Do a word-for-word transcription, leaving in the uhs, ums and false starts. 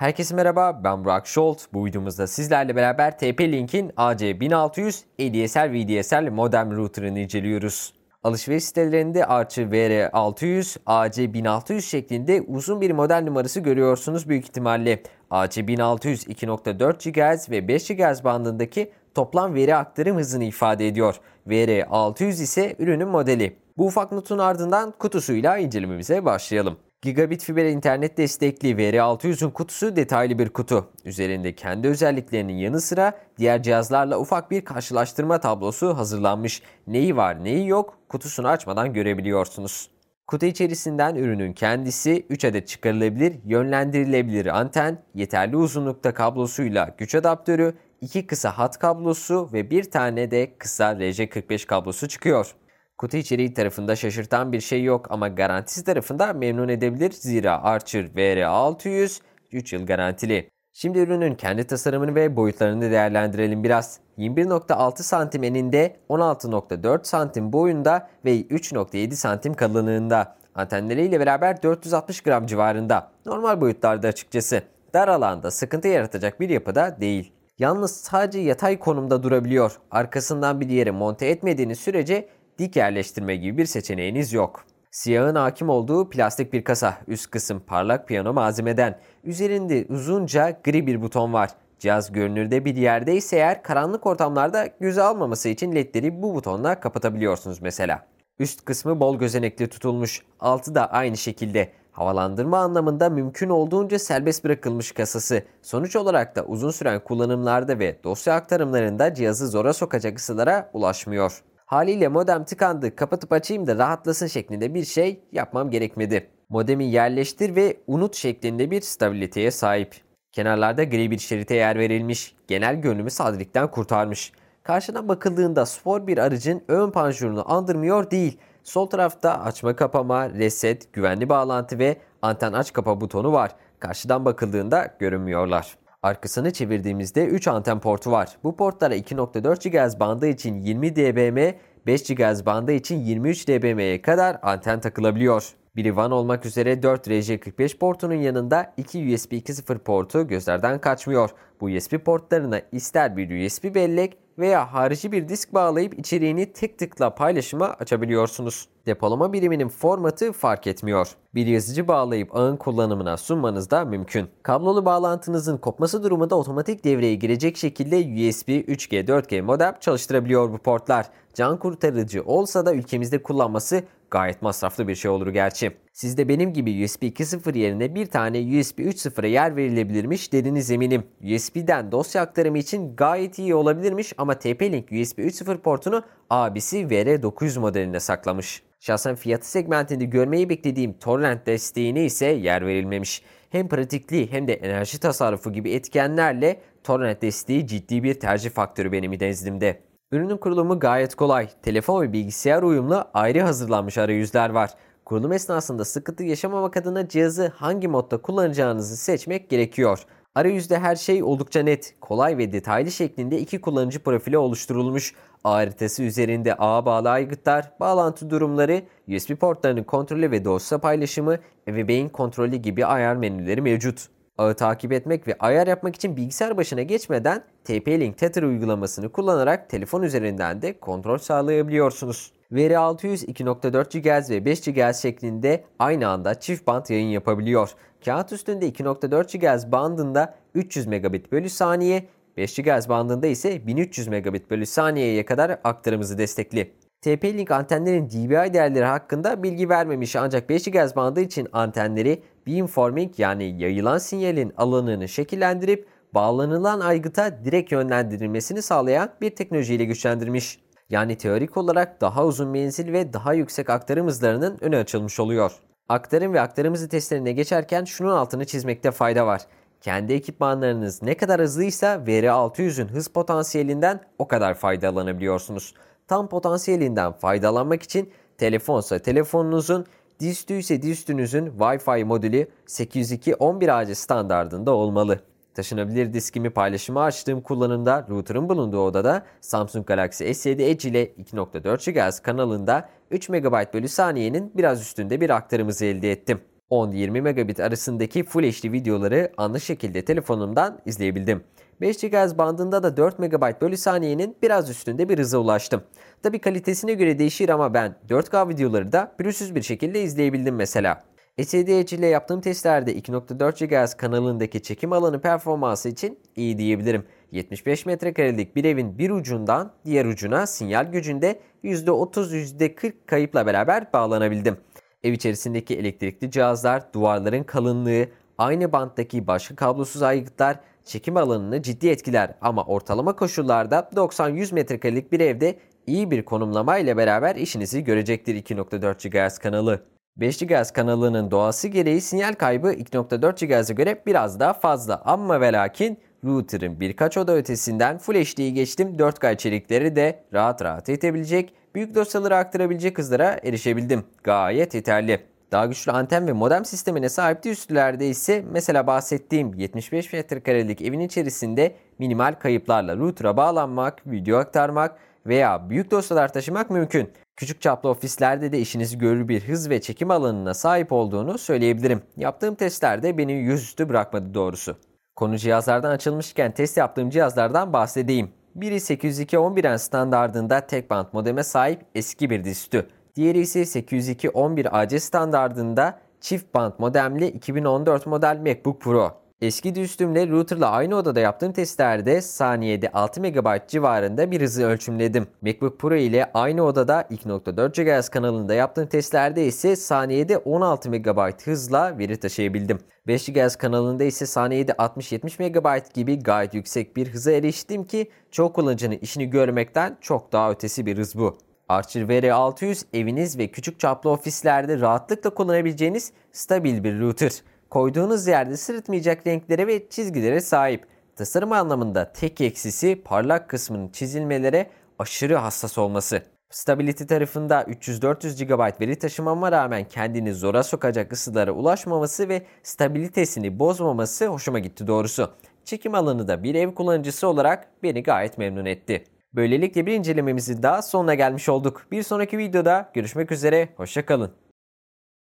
Herkese merhaba, ben Burak Şolt. Bu videomuzda sizlerle beraber T P-Link'in A C bin altı yüz A D S L V D S L modem router'ını inceliyoruz. Alışveriş sitelerinde Archer V R altı yüz, A C bin altı yüz şeklinde uzun bir model numarası görüyorsunuz büyük ihtimalle. A C bin altı yüz iki nokta dört gigahertz ve beş gigahertz bandındaki toplam veri aktarım hızını ifade ediyor. V R altı yüz ise ürünün modeli. Bu ufak notun ardından kutusuyla incelememize başlayalım. Gigabit fiber internet destekli V R altı yüzün kutusu detaylı bir kutu. Üzerinde kendi özelliklerinin yanı sıra diğer cihazlarla ufak bir karşılaştırma tablosu hazırlanmış. Neyi var neyi yok kutusunu açmadan görebiliyorsunuz. Kutu içerisinden ürünün kendisi, üç adet çıkarılabilir, yönlendirilebilir anten, yeterli uzunlukta kablosuyla güç adaptörü, iki kısa hat kablosu ve bir tane de kısa R J kırk beş kablosu çıkıyor. Kutu içeriği tarafında şaşırtan bir şey yok ama garantisi tarafında memnun edebilir. Zira Archer V R altı yüz üç yıl garantili. Şimdi ürünün kendi tasarımını ve boyutlarını değerlendirelim biraz. yirmi bir nokta altı santim eninde, on altı nokta dört santim boyunda ve üç nokta yedi santim kalınlığında. Antenleriyle beraber dört yüz altmış gram civarında. Normal boyutlarda açıkçası. Dar alanda sıkıntı yaratacak bir yapıda değil. Yalnız sadece yatay konumda durabiliyor. Arkasından bir yere monte etmediğiniz sürece dik yerleştirme gibi bir seçeneğiniz yok. Siyahın hakim olduğu plastik bir kasa, üst kısım parlak piyano malzemeden, üzerinde uzunca gri bir buton var. Cihaz görünürde bir yerdeyse eğer karanlık ortamlarda göze almaması için ledleri bu butonla kapatabiliyorsunuz mesela. Üst kısmı bol gözenekli tutulmuş, altı da aynı şekilde. Havalandırma anlamında mümkün olduğunca serbest bırakılmış kasası. Sonuç olarak da uzun süren kullanımlarda ve dosya aktarımlarında cihazı zora sokacak ısılara ulaşmıyor. Haliyle modem tıkandı, kapatıp açayım da rahatlasın şeklinde bir şey yapmam gerekmedi. Modemi yerleştir ve unut şeklinde bir stabiliteye sahip. Kenarlarda gri bir şerite yer verilmiş, genel görünümü sadelikten kurtarmış. Karşıdan bakıldığında spor bir aracın ön panjurunu andırmıyor değil. Sol tarafta açma kapama, reset, güvenli bağlantı ve anten aç kapa butonu var. Karşıdan bakıldığında görünmüyorlar. Arkasını çevirdiğimizde üç anten portu var. Bu portlara iki nokta dört gigahertz bandı için yirmi dBm, beş gigahertz bandı için yirmi üç dBm'ye kadar anten takılabiliyor. Biri WAN olmak üzere dört R J kırk beş portunun yanında iki U S B iki nokta sıfır portu gözlerden kaçmıyor. Bu U S B portlarına ister bir U S B bellek veya harici bir disk bağlayıp içeriğini tek tıkla paylaşıma açabiliyorsunuz. Depolama biriminin formatı fark etmiyor. Bir yazıcı bağlayıp ağın kullanımına sunmanız da mümkün. Kablolu bağlantınızın kopması durumunda otomatik devreye girecek şekilde U S B üç G dört G modem çalıştırabiliyor bu portlar. Can kurtarıcı olsa da ülkemizde kullanması gayet masraflı bir şey olur gerçi. Siz de benim gibi U S B iki nokta sıfır yerine bir tane U S B üç nokta sıfıra yer verilebilirmiş dediniz eminim. U S B'den dosya aktarımı için gayet iyi olabilirmiş ama T P-Link U S B üç nokta sıfır portunu abisi V R dokuz yüz modeline saklamış. Şahsen fiyatı segmentinde görmeyi beklediğim torrent desteğine ise yer verilmemiş. Hem pratikliği hem de enerji tasarrufu gibi etkenlerle torrent desteği ciddi bir tercih faktörü benim nezdimde. Ürünün kurulumu gayet kolay. Telefon ve bilgisayar uyumlu ayrı hazırlanmış arayüzler var. Kurulum esnasında sıkıntı yaşamamak adına cihazı hangi modda kullanacağınızı seçmek gerekiyor. Arayüzde her şey oldukça net, kolay ve detaylı şeklinde iki kullanıcı profili oluşturulmuş. Ağ haritası üzerinde ağa bağlı aygıtlar, bağlantı durumları, U S B portlarının kontrolü ve dosya paylaşımı, ebeveyn kontrolü gibi ayar menüleri mevcut. Ağı takip etmek ve ayar yapmak için bilgisayar başına geçmeden T P-Link Tether uygulamasını kullanarak telefon üzerinden de kontrol sağlayabiliyorsunuz. V R altı yüz iki nokta dört gigahertz ve beş gigahertz şeklinde aynı anda çift band yayın yapabiliyor. Kağıt üstünde iki nokta dört gigahertz bandında üç yüz megabit bölü saniye, beş gigahertz bandında ise bin üç yüz megabit bölü saniyeye kadar aktarım hızı destekli. T P-Link antenlerin D B I değerleri hakkında bilgi vermemiş ancak beş gigahertz bandı için antenleri beamforming yani yayılan sinyalin alanını şekillendirip bağlanılan aygıta direkt yönlendirilmesini sağlayan bir teknolojiyle güçlendirmiş. Yani teorik olarak daha uzun menzil ve daha yüksek aktarım hızlarının önü açılmış oluyor. Aktarım ve aktarım hızı testlerine geçerken şunun altını çizmekte fayda var. Kendi ekipmanlarınız ne kadar hızlıysa V R altı yüzün hız potansiyelinden o kadar faydalanabiliyorsunuz. Tam potansiyelinden faydalanmak için telefonsa telefonunuzun, dizüstü ise dizüstünüzün Wi-Fi modülü sekiz yüz iki nokta on bir A C standardında olmalı. Taşınabilir diskimi paylaşıma açtığım kullanımda router'ın bulunduğu odada Samsung Galaxy S yedi Edge ile iki nokta dört gigahertz kanalında üç megabayt bölü saniyenin biraz üstünde bir aktarım hızı elde ettim. on yirmi megabit arasındaki Full H D videoları anlı şekilde telefonumdan izleyebildim. beş gigahertz bandında da dört megabayt bölü saniyenin biraz üstünde bir hıza ulaştım. Tabi kalitesine göre değişir ama ben dört K videoları da pürüzsüz bir şekilde izleyebildim mesela. S D Edge ile yaptığım testlerde iki nokta dört gigahertz kanalındaki çekim alanı performansı için iyi diyebilirim. yetmiş beş metrekarelik bir evin bir ucundan diğer ucuna sinyal gücünde yüzde otuz yüzde kırk kayıpla beraber bağlanabildim. Ev içerisindeki elektrikli cihazlar, duvarların kalınlığı, aynı banttaki başka kablosuz aygıtlar çekim alanını ciddi etkiler ama ortalama koşullarda doksan yüz metrekarelik bir evde iyi bir konumlama ile beraber işinizi görecektir iki nokta dört gigahertz kanalı. beş gigahertz kanalının doğası gereği sinyal kaybı iki nokta dört gigahertz'e göre biraz daha fazla ama ve lakin router'ın birkaç oda ötesinden Full H D'yi geçtim, dört K içerikleri de rahat rahat yetebilecek, büyük dosyaları aktarabilecek hızlara erişebildim. Gayet yeterli. Daha güçlü anten ve modem sistemine sahipti, üstlerde ise mesela bahsettiğim yetmiş beş metrekarelik evin içerisinde minimal kayıplarla router'a bağlanmak, video aktarmak veya büyük dosyalar taşımak mümkün. Küçük çaplı ofislerde de işinizi görür bir hız ve çekim alanına sahip olduğunu söyleyebilirim. Yaptığım testlerde beni yüzüstü bırakmadı doğrusu. Konu cihazlardan açılmışken test yaptığım cihazlardan bahsedeyim. Biri sekiz yüz iki nokta on bir n standardında tek band modeme sahip eski bir dizüstü. Diğeri ise sekiz yüz iki nokta on bir A C standardında çift band modemli iki bin on dört model MacBook Pro. Eski dizüstümle routerla aynı odada yaptığım testlerde saniyede altı megabayt civarında bir hızı ölçümledim. MacBook Pro ile aynı odada iki nokta dört gigahertz kanalında yaptığım testlerde ise saniyede on altı megabayt hızla veri taşıyabildim. beş gigahertz kanalında ise saniyede altmış yetmiş megabayt gibi gayet yüksek bir hıza eriştim ki çoğu kullanıcının işini görmekten çok daha ötesi bir hız bu. Archer V R altı yüz eviniz ve küçük çaplı ofislerde rahatlıkla kullanabileceğiniz stabil bir router. Koyduğunuz yerde sırıtmayacak renklere ve çizgilere sahip. Tasarım anlamında tek eksisi parlak kısmının çizilmelere aşırı hassas olması. Stability tarafında üç yüz dört yüz gigabayt veri taşımama rağmen kendini zora sokacak ısılara ulaşmaması ve stabilitesini bozmaması hoşuma gitti doğrusu. Çekim alanı da bir ev kullanıcısı olarak beni gayet memnun etti. Böylelikle bir incelememizin daha sonuna gelmiş olduk. Bir sonraki videoda görüşmek üzere, hoşça kalın.